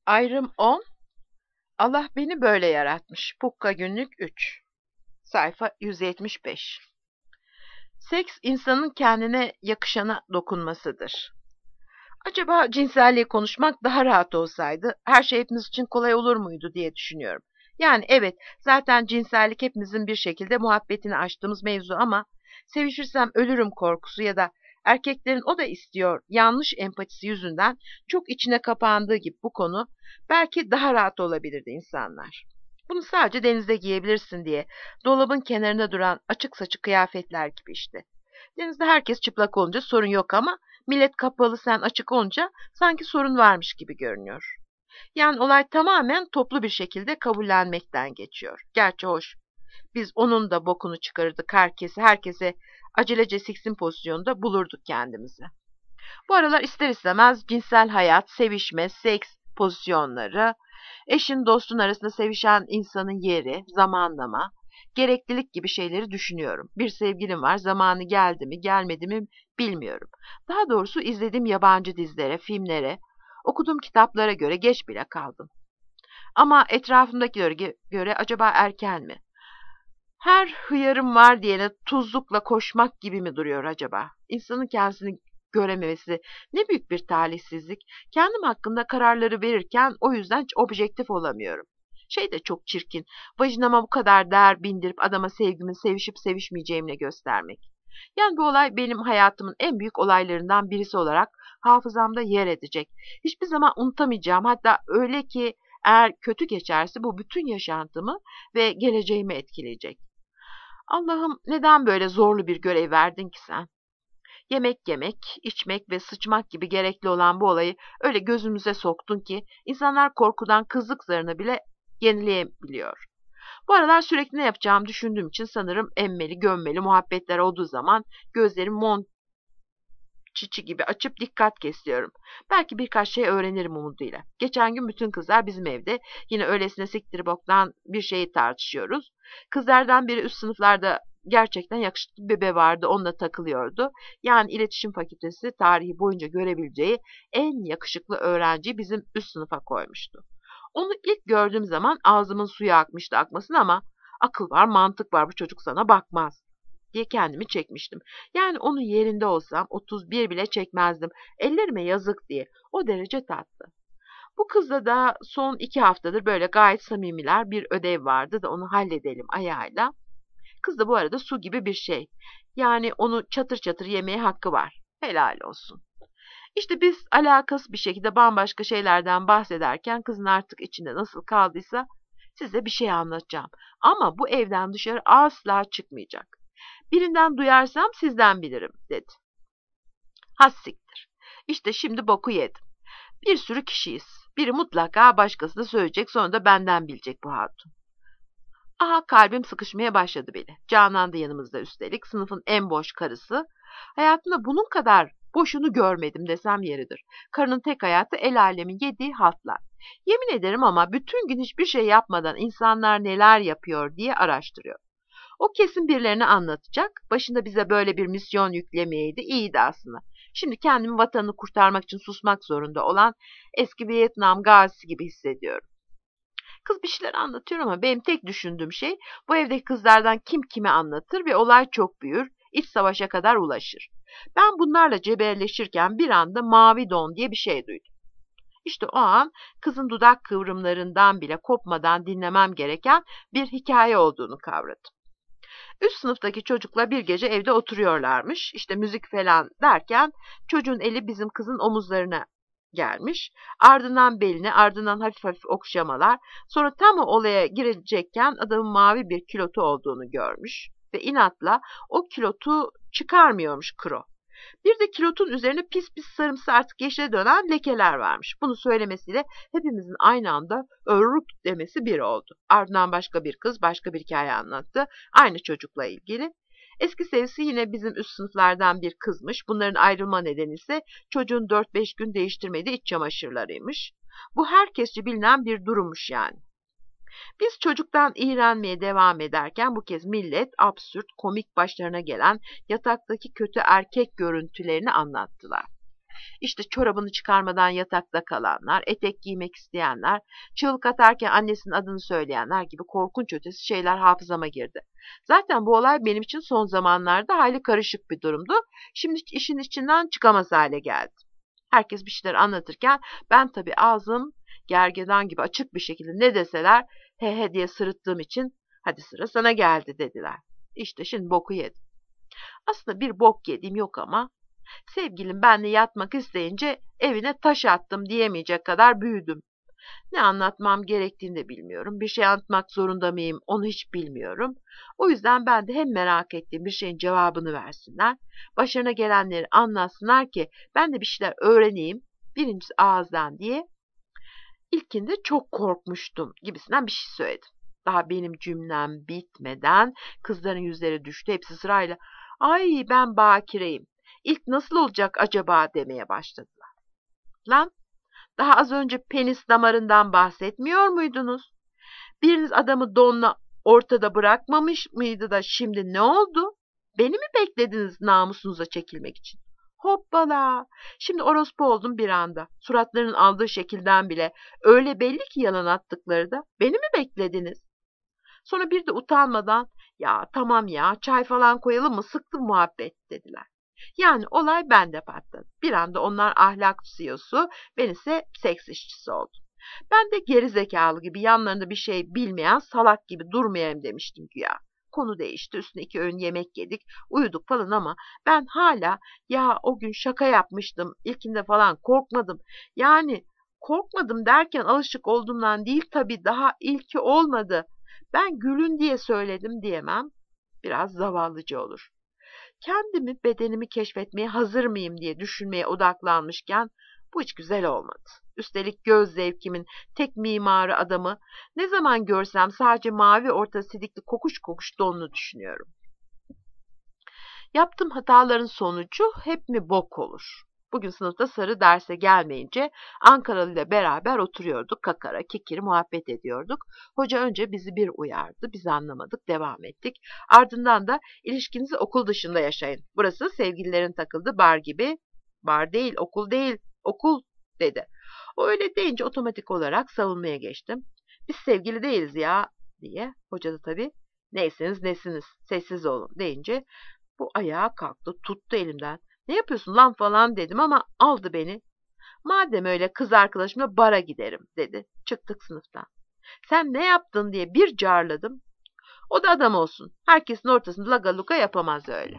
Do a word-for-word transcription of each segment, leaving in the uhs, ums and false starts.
Ayrım on. Allah beni böyle yaratmış. Pukka günlük üç. Sayfa yüz yetmiş beş. Seks insanın kendine yakışana dokunmasıdır. Acaba cinselliği konuşmak daha rahat olsaydı her şey hepimiz için kolay olur muydu diye düşünüyorum. Yani evet, zaten cinsellik hepimizin bir şekilde muhabbetini açtığımız mevzu ama sevişirsem ölürüm korkusu ya da erkeklerin o da istiyor yanlış empatisi yüzünden çok içine kapandığı gibi bu konu belki daha rahat olabilirdi insanlar. Bunu sadece denizde giyebilirsin diye dolabın kenarında duran açık saçık kıyafetler gibi işte. Denizde herkes çıplak olunca sorun yok ama millet kapalı sen açık olunca sanki sorun varmış gibi görünüyor. Yani olay tamamen toplu bir şekilde kabullenmekten geçiyor. Gerçi hoş. Biz onun da bokunu çıkarırdık herkese, herkese acelece siksin pozisyonunda bulurduk kendimizi. Bu aralar ister istemez cinsel hayat, sevişme, seks pozisyonları, eşin dostun arasında sevişen insanın yeri, zamanlama, gereklilik gibi şeyleri düşünüyorum. Bir sevgilim var, zamanı geldi mi, gelmedi mi bilmiyorum. Daha doğrusu izlediğim yabancı dizilere, filmlere, okuduğum kitaplara göre geç bile kaldım. Ama etrafımdakilere göre acaba erken mi? Her hıyarım var diyene tuzlukla koşmak gibi mi duruyor acaba? İnsanın kendisini görememesi ne büyük bir talihsizlik. Kendim hakkında kararları verirken o yüzden hiç objektif olamıyorum. Şey de çok çirkin. Vajinama bu kadar değer bindirip adama sevgimin sevişip sevişmeyeceğimle göstermek. Yani bu olay benim hayatımın en büyük olaylarından birisi olarak hafızamda yer edecek. Hiçbir zaman unutamayacağım. Hatta öyle ki eğer kötü geçerse bu bütün yaşantımı ve geleceğimi etkileyecek. Allah'ım neden böyle zorlu bir görev verdin ki sen? Yemek yemek, içmek ve sıçmak gibi gerekli olan bu olayı öyle gözümüze soktun ki insanlar korkudan kızlık zarını bile yenileyebiliyor. Bu aralar sürekli ne yapacağımı düşündüğüm için sanırım emmeli, gömmeli muhabbetler olduğu zaman gözlerim mont çiçi gibi açıp dikkat kesiyorum. Belki birkaç şey öğrenirim umuduyla. Geçen gün bütün kızlar bizim evde. Yine öylesine siktir boktan bir şeyi tartışıyoruz. Kızlardan biri üst sınıflarda gerçekten yakışıklı bir bebe vardı. Onunla takılıyordu. Yani iletişim fakültesi tarihi boyunca görebileceği en yakışıklı öğrenciyi bizim üst sınıfa koymuştu. Onu ilk gördüğüm zaman ağzımın suyu akmıştı akmasın ama akıl var, mantık var bu çocuk sana bakmaz diye kendimi çekmiştim. Yani onun yerinde olsam otuz bir bile çekmezdim. Ellerime yazık diye. O derece tatlı. Bu kızla da son iki haftadır böyle gayet samimiler bir ödev vardı da onu halledelim ayağıyla. Kız da bu arada su gibi bir şey. Yani onu çatır çatır yemeye hakkı var. Helal olsun. İşte biz alakasız bir şekilde bambaşka şeylerden bahsederken kızın artık içinde nasıl kaldıysa size bir şey anlatacağım. Ama bu evden dışarı asla çıkmayacak. Birinden duyarsam sizden bilirim dedi. Hassiktir. İşte şimdi boku yedim. Bir sürü kişiyiz. Biri mutlaka başkasına söyleyecek sonra da benden bilecek bu hatun. Aha kalbim sıkışmaya başladı bile. Canan da yanımızda üstelik sınıfın en boş karısı. Hayatımda bunun kadar boşunu görmedim desem yeridir. Karının tek hayatı el alemin yediği haltlar. Yemin ederim ama bütün gün hiçbir şey yapmadan insanlar neler yapıyor diye araştırıyor. O kesin birilerine anlatacak. Başında bize böyle bir misyon yüklemeyeydi. İyiydi aslında. Şimdi kendimi vatanını kurtarmak için susmak zorunda olan eski Vietnam gazisi gibi hissediyorum. Kız bir şeyler anlatıyor ama benim tek düşündüğüm şey bu evdeki kızlardan kim kime anlatır ve olay çok büyür, iç savaşa kadar ulaşır. Ben bunlarla cebelleşirken bir anda mavi don diye bir şey duydum. İşte o an kızın dudak kıvrımlarından bile kopmadan dinlemem gereken bir hikaye olduğunu kavradım. Üst sınıftaki çocukla bir gece evde oturuyorlarmış. İşte müzik falan derken çocuğun eli bizim kızın omuzlarına gelmiş. Ardından beline, ardından hafif hafif okşamalar. Sonra tam o olaya girecekken adamın mavi bir kilotu olduğunu görmüş. Ve inatla o kilotu çıkarmıyormuş kro. Bir de kilotun üzerine pis pis sarımsı artık yeşile dönen lekeler varmış. Bunu söylemesiyle hepimizin aynı anda örrük demesi bir oldu. Ardından başka bir kız başka bir hikaye anlattı. Aynı çocukla ilgili. Eski sevgisi yine bizim üst sınıflardan bir kızmış. Bunların ayrılma nedeni ise çocuğun dört beş gün değiştirmediği iç çamaşırlarıymış. Bu herkesçe bilinen bir durummuş yani. Biz çocuktan iğrenmeye devam ederken bu kez millet absürt, komik başlarına gelen yataktaki kötü erkek görüntülerini anlattılar. İşte çorabını çıkarmadan yatakta kalanlar, etek giymek isteyenler, çığlık atarken annesinin adını söyleyenler gibi korkunç ötesi şeyler hafızama girdi. Zaten bu olay benim için son zamanlarda hayli karışık bir durumdu. Şimdi işin içinden çıkamaz hale geldi. Herkes bir şeyler anlatırken ben tabii ağzım gergedan gibi açık bir şekilde ne deseler he he diye sırıttığım için hadi sıra sana geldi dediler. İşte şimdi boku yedim. Aslında bir bok yediğim yok ama sevgilim benle yatmak isteyince evine taş attım diyemeyecek kadar büyüdüm. Ne anlatmam gerektiğini de bilmiyorum. Bir şey anlatmak zorunda mıyım onu hiç bilmiyorum. O yüzden ben de hem merak ettiğim bir şeyin cevabını versinler, başlarına gelenleri anlatsınlar ki ben de bir şeyler öğreneyim, birincisi ağızdan diye. İlkinde çok korkmuştum gibisinden bir şey söyledim. Daha benim cümlem bitmeden kızların yüzleri düştü. Hepsi sırayla ay ben bakireyim. İlk nasıl olacak acaba demeye başladılar. Lan daha az önce penis damarından bahsetmiyor muydunuz? Biriniz adamı donla ortada bırakmamış mıydı da şimdi ne oldu? Beni mi beklediniz namusunuza çekilmek için? Hoppala! Şimdi orospu oldum bir anda. Suratlarının aldığı şekilden bile öyle belli ki yalan attıkları da. Beni mi beklediniz? Sonra bir de utanmadan ya tamam ya çay falan koyalım mı sıktı muhabbet dediler. Yani olay bende patladı. Bir anda onlar ahlak C E O'su, ben ise seks işçisi oldum. Ben de geri zekalı gibi yanlarında bir şey bilmeyen salak gibi durmayayım demiştim güya. Konu değişti, üstüne iki öğün yemek yedik, uyuduk falan ama ben hala ya o gün şaka yapmıştım, ilkinde falan korkmadım. Yani korkmadım derken alışık olduğumdan değil tabii daha ilki olmadı. Ben gülün diye söyledim diyemem, biraz zavallıca olur. Kendimi, bedenimi keşfetmeye hazır mıyım diye düşünmeye odaklanmışken bu hiç güzel olmadı. Üstelik göz zevkimin tek mimarı adamı ne zaman görsem sadece mavi orta sidikli kokuş kokuş donunu düşünüyorum. Yaptığım hataların sonucu hep mi bok olur? Bugün sınıfta Sarı derse gelmeyince Ankaralı ile beraber oturuyorduk, kakara kikiri muhabbet ediyorduk. Hoca önce bizi bir uyardı, biz anlamadık, devam ettik. Ardından da ilişkinizi okul dışında yaşayın. Burası sevgililerin takıldığı bar gibi. Bar değil, okul değil, okul dedi. O öyle deyince otomatik olarak savunmaya geçtim. Biz sevgili değiliz ya diye. Hoca da tabii neyseniz nesiniz, sessiz olun deyince bu ayağa kalktı, tuttu elimden. Ne yapıyorsun lan falan dedim ama aldı beni. Madem öyle kız arkadaşımla bara giderim dedi. Çıktık sınıftan. Sen ne yaptın diye bir carladım. O da adam olsun. Herkesin ortasında laga luga yapamaz öyle.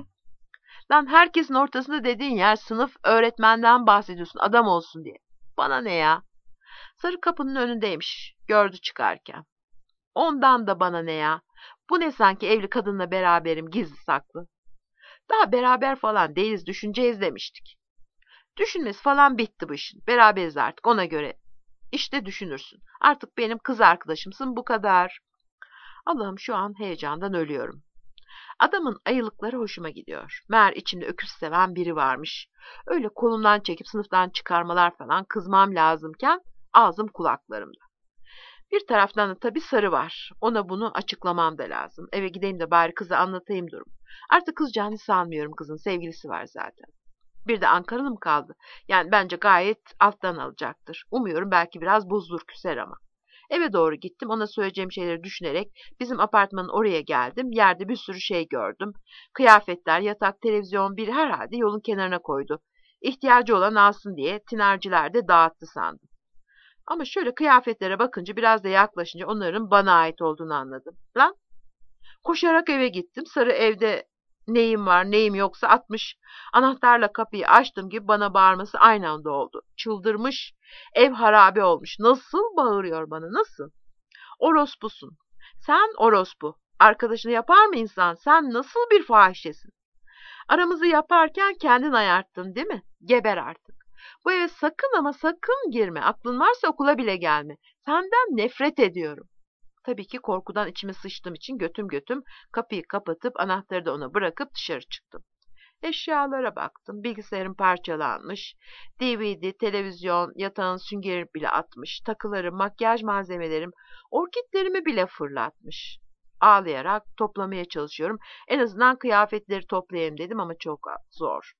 Lan herkesin ortasında dediğin yer sınıf öğretmenden bahsediyorsun adam olsun diye. Bana ne ya? Sarı kapının önündeymiş. Gördü çıkarken. Ondan da bana ne ya? Bu ne sanki evli kadınla beraberim gizli saklı. Daha beraber falan değiliz düşüneceğiz demiştik. Düşünmesi falan bitti bu işin. Beraberiz artık ona göre. İşte düşünürsün. Artık benim kız arkadaşımsın bu kadar. Allah'ım şu an heyecandan ölüyorum. Adamın ayılıkları hoşuma gidiyor. Meğer içinde öküz seven biri varmış. Öyle kolumdan çekip sınıftan çıkarmalar falan kızmam lazımken ağzım kulaklarımda. Bir taraftan da tabii Sarı var. Ona bunu açıklamam da lazım. Eve gideyim de bari kıza anlatayım durum. Artık kızacağını sanmıyorum kızın sevgilisi var zaten. Bir de Ankaralı mı kaldı? Yani bence gayet alttan alacaktır. Umuyorum belki biraz bozulur küser ama. Eve doğru gittim. Ona söyleyeceğim şeyleri düşünerek bizim apartmanın oraya geldim. Yerde bir sürü şey gördüm. Kıyafetler, yatak, televizyon biri herhalde yolun kenarına koydu. İhtiyacı olan alsın diye tinerciler de dağıttı sandım. Ama şöyle kıyafetlere bakınca biraz da yaklaşınca onların bana ait olduğunu anladım. Lan koşarak eve gittim. Sarı evde neyim var neyim yoksa atmış. Anahtarla kapıyı açtım gibi bana bağırması aynı anda oldu. Çıldırmış. Ev harabe olmuş. Nasıl bağırıyor bana nasıl? Orospusun. Sen orospu. Arkadaşını yapar mı insan? Sen nasıl bir fahişesin? Aramızı yaparken kendin ayarttın değil mi? Geber artık. Bu eve sakın ama sakın girme. Aklın varsa okula bile gelme. Senden nefret ediyorum. Tabii ki korkudan içime sıçtığım için götüm götüm kapıyı kapatıp anahtarı da ona bırakıp dışarı çıktım. Eşyalara baktım. Bilgisayarım parçalanmış. D V D, televizyon, yatağın süngeri bile atmış. Takılarım, makyaj malzemelerim, orkidlerimi bile fırlatmış. Ağlayarak toplamaya çalışıyorum. En azından kıyafetleri toplayayım dedim ama çok zor.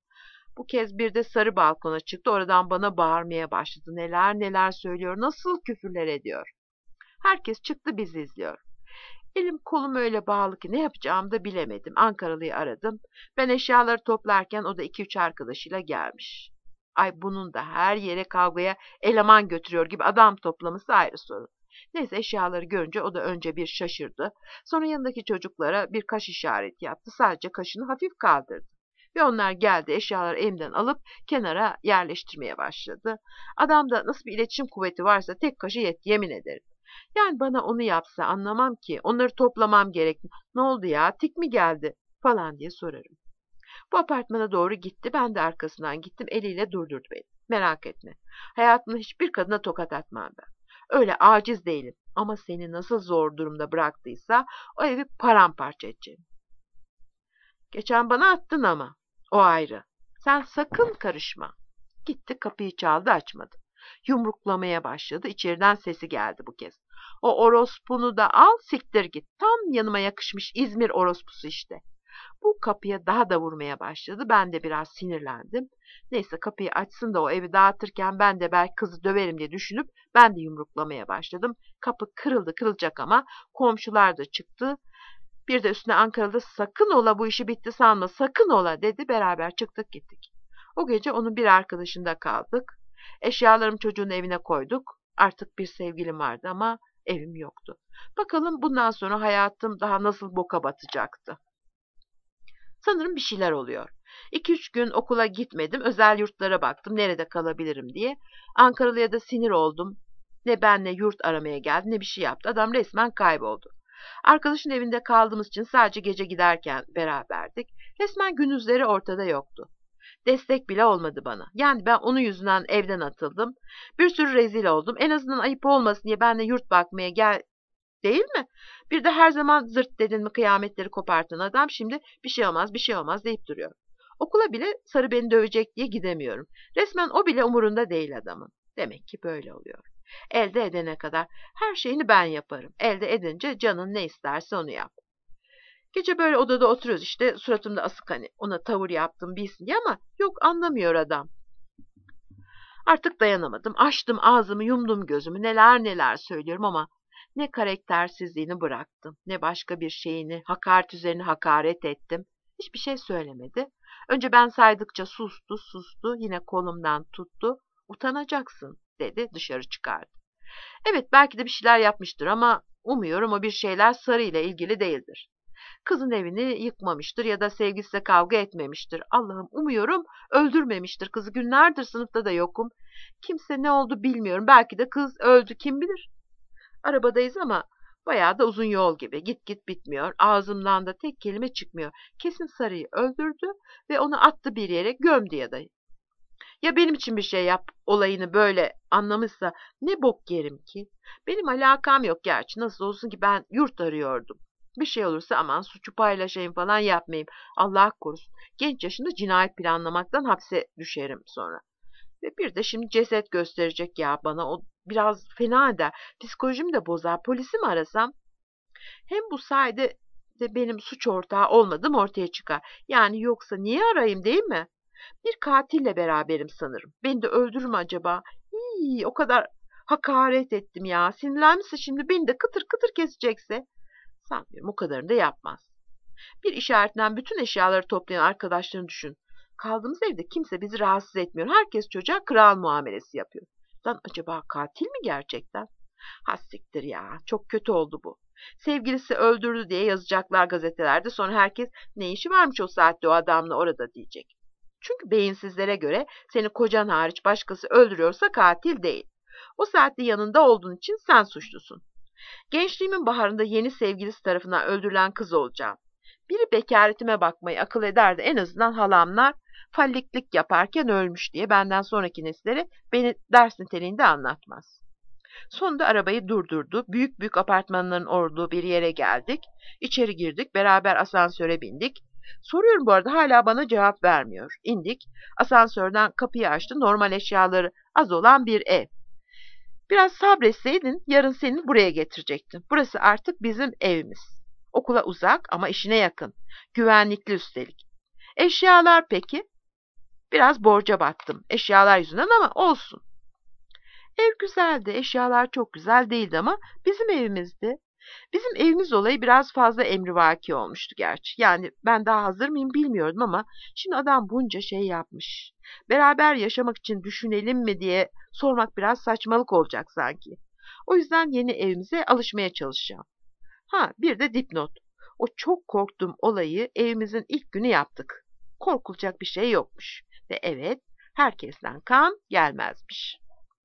Bu kez bir de sarı balkona çıktı. Oradan bana bağırmaya başladı. Neler neler söylüyor, nasıl küfürler ediyor. Herkes çıktı, bizi izliyor. Elim kolum öyle bağlı ki ne yapacağımı da bilemedim. Ankaralı'yı aradım. Ben eşyaları toplarken o da iki üç arkadaşıyla gelmiş. Ay bunun da her yere kavgaya eleman götürüyor gibi adam toplaması ayrı sorun. Neyse eşyaları görünce o da önce bir şaşırdı. Sonra yanındaki çocuklara bir kaş işareti yaptı. Sadece kaşını hafif kaldırdı. Ve onlar geldi, eşyaları elimden alıp kenara yerleştirmeye başladı. Adamda nasıl bir iletişim kuvveti varsa tek kaşı yetti, yemin ederim. Yani bana onu yapsa anlamam ki. Onları toplamam gerek. Ne oldu ya? Tik mi geldi? Falan diye sorarım. Bu apartmana doğru gitti. Ben de arkasından gittim. Eliyle durdurdu beni. Merak etme. Hayatımda hiçbir kadına tokat atmam ben. Öyle aciz değilim. Ama seni nasıl zor durumda bıraktıysa o evi paramparça edeceğim. Geçen bana attın ama. O ayrı. Sen sakın karışma. Gitti kapıyı çaldı, açmadı. Yumruklamaya başladı. İçeriden sesi geldi bu kez. O orospunu da al, siktir git. Tam yanıma yakışmış İzmir orospusu işte. Bu kapıya daha da vurmaya başladı. Ben de biraz sinirlendim. Neyse kapıyı açsın da o evi dağıtırken ben de belki kızı döverim diye düşünüp ben de yumruklamaya başladım. Kapı kırıldı, kırılacak ama komşular da çıktı. Bir de üstüne Ankara'da sakın ola bu işi bitti sanma, sakın ola dedi. Beraber çıktık gittik. O gece onun bir arkadaşında kaldık. Eşyalarımı çocuğun evine koyduk. Artık bir sevgilim vardı ama evim yoktu. Bakalım bundan sonra hayatım daha nasıl boka batacaktı. Sanırım bir şeyler oluyor. İki üç gün okula gitmedim. Özel yurtlara baktım nerede kalabilirim diye. Ankaralı'ya da sinir oldum. Ne benle yurt aramaya geldi ne bir şey yaptı. Adam resmen kayboldu. Arkadaşın evinde kaldığımız için sadece gece giderken beraberdik. Resmen gündüzleri ortada yoktu. Destek bile olmadı bana. Yani ben onun yüzünden evden atıldım. Bir sürü rezil oldum. En azından ayıp olmasın diye benle yurt bakmaya gel değil mi? Bir de her zaman zırt dedin mi kıyametleri kopartan adam şimdi bir şey olmaz bir şey olmaz deyip duruyor. Okula bile sarı beni dövecek diye gidemiyorum. Resmen o bile umurunda değil adamın. Demek ki böyle oluyor. Elde edene kadar her şeyini ben yaparım. Elde edince canın ne isterse onu yap. Gece böyle odada oturuyoruz işte suratımda asık hani ona tavır yaptım bilsin diye ama yok anlamıyor adam. Artık dayanamadım. Açtım ağzımı yumdum gözümü neler neler söylüyorum ama ne karaktersizliğini bıraktım ne başka bir şeyini hakaret üzerine hakaret ettim. Hiçbir şey söylemedi. Önce ben saydıkça sustu sustu yine kolumdan tuttu. Utanacaksın dedi dışarı çıkardı. Evet belki de bir şeyler yapmıştır ama umuyorum o bir şeyler Sarı ile ilgili değildir. Kızın evini yıkmamıştır ya da sevgilisiyle kavga etmemiştir. Allah'ım umuyorum öldürmemiştir. Kızı günlerdir sınıfta da yokum. Kimse ne oldu bilmiyorum. Belki de kız öldü kim bilir. Arabadayız ama bayağı da uzun yol gibi. Git git bitmiyor. Ağzımdan da tek kelime çıkmıyor. Kesin Sarı'yı öldürdü ve onu attı bir yere gömdü ya da. Ya benim için bir şey yap olayını böyle anlamışsa ne bok yerim ki? Benim alakam yok gerçi. Nasıl olsun ki ben yurt arıyordum. Bir şey olursa aman suçu paylaşayım falan yapmayayım. Allah korusun. Genç yaşında cinayet planlamaktan hapse düşerim sonra. Ve bir de şimdi ceset gösterecek ya bana. O biraz fena eder. Psikolojimi de bozar. Polisi mi arasam? Hem bu sayede de benim suç ortağı olmadığım ortaya çıkar. Yani yoksa niye arayayım değil mi? Bir katille beraberim sanırım. Beni de öldürür mü acaba? Hii, o kadar hakaret ettim ya. Sinirlenmişse şimdi beni de kıtır kıtır kesecekse. Sanmıyorum o kadarını da yapmaz. Bir işaretten bütün eşyaları toplayan arkadaşlarını düşün. Kaldığımız evde kimse bizi rahatsız etmiyor. Herkes çocuğa kral muamelesi yapıyor. Lan acaba katil mi gerçekten? Hassiktir ya. Çok kötü oldu bu. Sevgilisi öldürdü diye yazacaklar gazetelerde. Sonra herkes ne işi varmış o saatte o adamla orada diyecek. Çünkü beyinsizlere göre seni kocan hariç başkası öldürüyorsa katil değil. O saatte yanında olduğun için sen suçlusun. Gençliğimin baharında yeni sevgilisi tarafından öldürülen kız olacağım. Biri bekaretime bakmayı akıl ederdi en azından halamlar falliklik yaparken ölmüş diye benden sonraki nesillere beni ders niteliğinde anlatmaz. Sonunda arabayı durdurdu. Büyük büyük apartmanların olduğu bir yere geldik. İçeri girdik. Beraber asansöre bindik. Soruyorum bu arada hala bana cevap vermiyor. İndik. Asansörden kapıyı açtı. Normal eşyaları az olan bir ev. Biraz sabretseydin yarın seni buraya getirecektim. Burası artık bizim evimiz. Okula uzak ama işine yakın. Güvenlikli üstelik. Eşyalar peki? Biraz borca battım eşyalar yüzünden ama olsun. Ev güzeldi, eşyalar çok güzel değildi ama bizim evimizdi. Bizim evimiz olayı biraz fazla emrivaki olmuştu gerçi. Yani ben daha hazır mıyım bilmiyordum ama şimdi adam bunca şey yapmış. Beraber yaşamak için düşünelim mi diye sormak biraz saçmalık olacak sanki. O yüzden yeni evimize alışmaya çalışacağım. Ha, bir de dipnot. O çok korktuğum olayı evimizin ilk günü yaptık. Korkulacak bir şey yokmuş. Ve evet, herkesten kan gelmezmiş.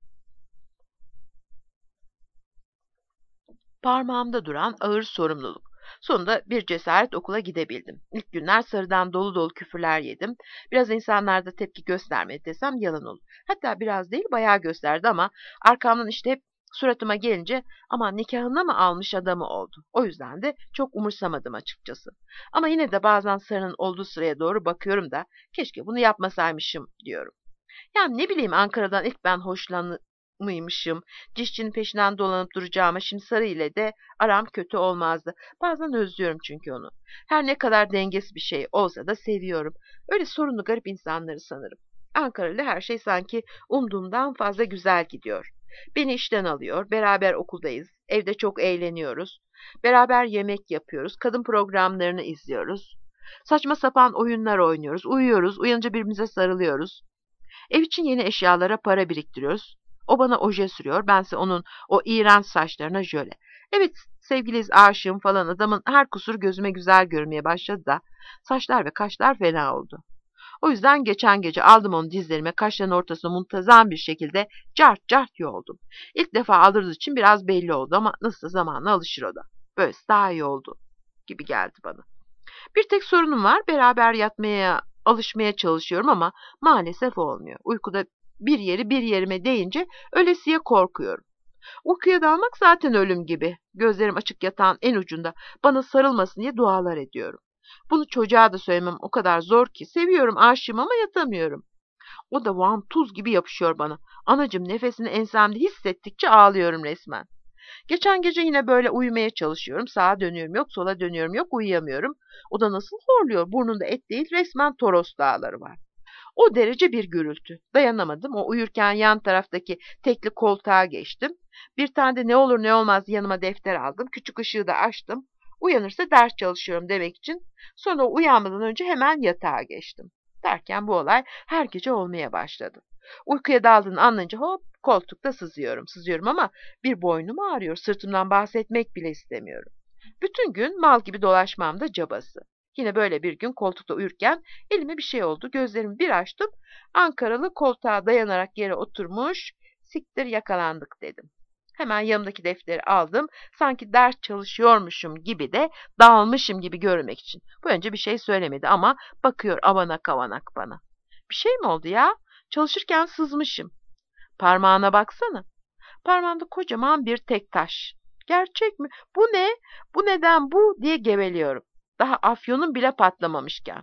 Parmağımda duran ağır sorumluluk. Sonunda bir cesaret okula gidebildim. İlk günler sarıdan dolu dolu küfürler yedim. Biraz insanlarda tepki göstermedi desem yalan olur. Hatta biraz değil bayağı gösterdi ama arkamdan işte hep suratıma gelince aman nikahına mı almış adamı oldu. O yüzden de çok umursamadım açıkçası. Ama yine de bazen sarının olduğu sıraya doğru bakıyorum da keşke bunu yapmasaymışım diyorum. Yani ne bileyim Ankara'dan ilk ben hoşlanmışım. Dişçinin peşinden dolanıp duracağıma şimdi Sarı ile de aram kötü olmazdı. Bazen özlüyorum çünkü onu. Her ne kadar dengesiz bir şey olsa da seviyorum. Öyle sorunlu garip insanları sanırım. Ankara ile her şey sanki umduğumdan fazla güzel gidiyor. Beni işten alıyor, beraber okuldayız, evde çok eğleniyoruz. Beraber yemek yapıyoruz, kadın programlarını izliyoruz. Saçma sapan oyunlar oynuyoruz, uyuyoruz, uyanınca birbirimize sarılıyoruz. Ev için yeni eşyalara para biriktiriyoruz. O bana oje sürüyor, bense onun o iğrenç saçlarına jöle. Evet, sevgiliyiz, aşığım falan adamın her kusuru gözüme güzel görmeye başladı da saçlar ve kaşlar fena oldu. O yüzden geçen gece aldım onu dizlerime, kaşların ortasına muntazam bir şekilde cart cart yoldum. İlk defa aldırdığı için biraz belli oldu ama nasıl zamanla alışır o da. Böylesi daha iyi oldu gibi geldi bana. Bir tek sorunum var. Beraber yatmaya alışmaya çalışıyorum ama maalesef olmuyor. Uykuda bir yeri bir yerime değince ölesiye korkuyorum. Uykuya dalmak zaten ölüm gibi. Gözlerim açık yatağın en ucunda bana sarılmasın diye dualar ediyorum. Bunu çocuğa da söylemem o kadar zor ki. Seviyorum, aşığım ama yatamıyorum. O da vantuz gibi yapışıyor bana. Anacığım nefesini ensemde hissettikçe ağlıyorum resmen. Geçen gece yine böyle uyumaya çalışıyorum. Sağa dönüyorum yok, sola dönüyorum yok, uyuyamıyorum. O da nasıl horluyor? Burnunda et değil, resmen Toros dağları var. O derece bir gürültü. Dayanamadım. O uyurken yan taraftaki tekli koltuğa geçtim. Bir tane de ne olur ne olmaz yanıma defter aldım. Küçük ışığı da açtım. Uyanırsa ders çalışıyorum demek için. Sonra uyanmadan önce hemen yatağa geçtim. Derken bu olay her gece olmaya başladı. Uykuya daldığını anlayınca hop koltukta sızıyorum. Sızıyorum ama bir boynum ağrıyor. Sırtımdan bahsetmek bile istemiyorum. Bütün gün mal gibi dolaşmam da cabası. Yine böyle bir gün koltukta uyurken elime bir şey oldu. Gözlerimi bir açtım. Ankaralı koltuğa dayanarak yere oturmuş. Siktir yakalandık dedim. Hemen yanımdaki defteri aldım. Sanki ders çalışıyormuşum gibi de dağılmışım gibi görünmek için. Bu önce bir şey söylemedi ama bakıyor avanak avanak bana. Bir şey mi oldu ya? Çalışırken sızmışım. Parmağına baksana. Parmağımda kocaman bir tek taş. Gerçek mi? Bu ne? Bu neden bu diye geveliyorum. Daha afyonun bile patlamamışken.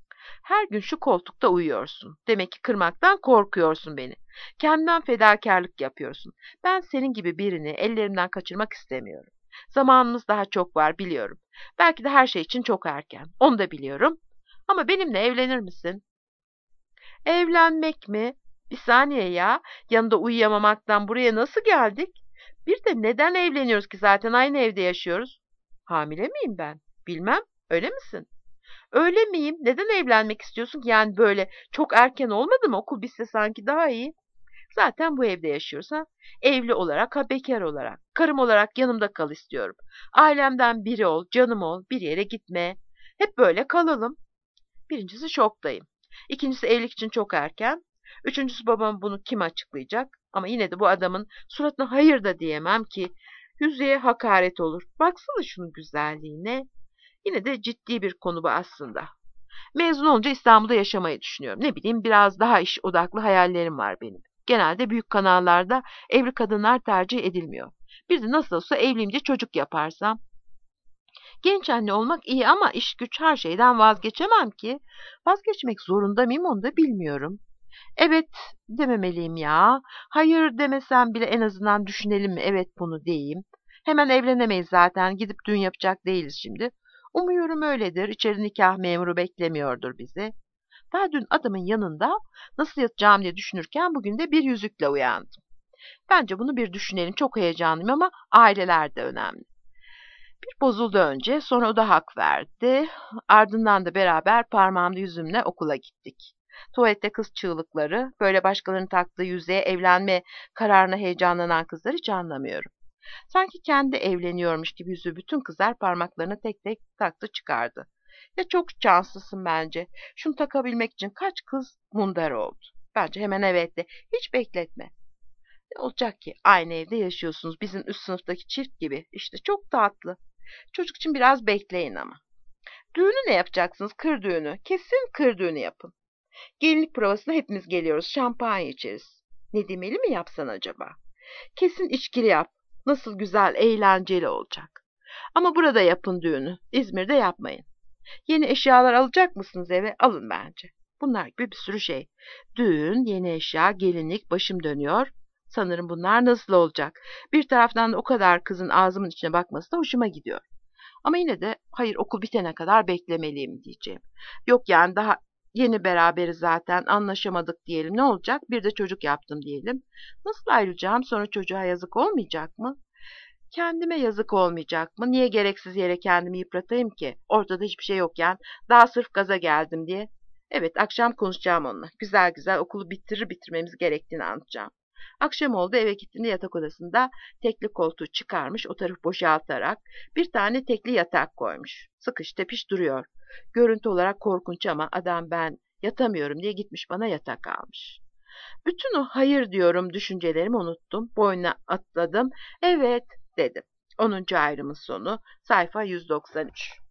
Her gün şu koltukta uyuyorsun. Demek ki kırmaktan korkuyorsun beni. Kendinden fedakarlık yapıyorsun. Ben senin gibi birini ellerimden kaçırmak istemiyorum. Zamanımız daha çok var biliyorum. Belki de her şey için çok erken. Onu da biliyorum. Ama benimle evlenir misin? Evlenmek mi? Bir saniye ya. Yanında uyuyamamaktan buraya nasıl geldik? Bir de neden evleniyoruz ki zaten aynı evde yaşıyoruz? Hamile miyim ben? Bilmem. Öyle misin? Öyle miyim? Neden evlenmek istiyorsun ki? Yani böyle çok erken olmadı mı? Okul bitse sanki daha iyi. Zaten bu evde yaşıyoruz ha. Evli olarak ha bekar olarak. Karım olarak yanımda kal istiyorum. Ailemden biri ol, canım ol, bir yere gitme. Hep böyle kalalım. Birincisi şoktayım. İkincisi evlilik için çok erken. Üçüncüsü babam bunu kim açıklayacak? Ama yine de bu adamın suratına hayır da diyemem ki. Yüzüğe hakaret olur. Baksana şunun güzelliğine. Yine de ciddi bir konu bu aslında. Mezun olunca İstanbul'da yaşamayı düşünüyorum. Ne bileyim biraz daha iş odaklı hayallerim var benim. Genelde büyük kanallarda evli kadınlar tercih edilmiyor. Bir de nasıl olsa evliyim çocuk yaparsam. Genç anne olmak iyi ama iş güç her şeyden vazgeçemem ki. Vazgeçmek zorunda mıyım onu da bilmiyorum. Evet dememeliyim ya. Hayır demesem bile en azından düşünelim mi? Evet bunu diyeyim. Hemen evlenemeyiz zaten. Gidip düğün yapacak değiliz şimdi. Umuyorum öyledir. İçeri nikah memuru beklemiyordur bizi. Daha dün adamın yanında nasıl yatacağım diye düşünürken bugün de bir yüzükle uyandım. Bence bunu bir düşünelim. Çok heyecanlıyım ama aileler de önemli. Bir bozuldu önce, sonra o da hak verdi. Ardından da beraber parmağımda yüzümle okula gittik. Tuvalette kız çığlıkları, böyle başkalarının taktığı yüzeye evlenme kararına heyecanlanan kızları hiç anlamıyorum. Sanki kendi evleniyormuş gibi yüzü bütün kızlar parmaklarını tek tek taktı çıkardı. Ya çok şanslısın bence. Şunu takabilmek için kaç kız mundar oldu. Bence hemen evet de. Hiç bekletme. Ne olacak ki? Aynı evde yaşıyorsunuz. Bizim üst sınıftaki çift gibi. İşte çok tatlı. Çocuk için biraz bekleyin ama. Düğünü ne yapacaksınız? Kır düğünü. Kesin kır düğünü yapın. Gelinlik provasına hepimiz geliyoruz. Şampanya içeriz. Nedimeli mi yapsan acaba? Kesin içkili yap. Nasıl güzel, eğlenceli olacak. Ama burada yapın düğünü. İzmir'de yapmayın. Yeni eşyalar alacak mısınız eve? Alın bence. Bunlar gibi bir sürü şey. Düğün, yeni eşya, gelinlik, başım dönüyor. Sanırım bunlar nasıl olacak? Bir taraftan da o kadar kızın ağzımın içine bakması da hoşuma gidiyor. Ama yine de hayır okul bitene kadar beklemeliyim diyeceğim. Yok yani daha yeni beraberiz zaten anlaşamadık diyelim. Ne olacak? Bir de çocuk yaptım diyelim. Nasıl ayrılacağım? Sonra çocuğa yazık olmayacak mı? Kendime yazık olmayacak mı? Niye gereksiz yere kendimi yıpratayım ki? Ortada hiçbir şey yokken daha sırf gaza geldim diye. Evet akşam konuşacağım onunla. Güzel güzel okulu bitirir bitirmemiz gerektiğini anlatacağım. Akşam oldu eve gittiğimde yatak odasında tekli koltuğu çıkarmış o tarafı boşaltarak bir tane tekli yatak koymuş. Sıkış tepiş duruyor. Görüntü olarak korkunç ama adam ben yatamıyorum diye gitmiş bana yatak almış. Bütün o hayır diyorum düşüncelerimi unuttum. Boynuna atladım. Evet dedim. onuncu ayrımın sonu sayfa yüz doksan üç.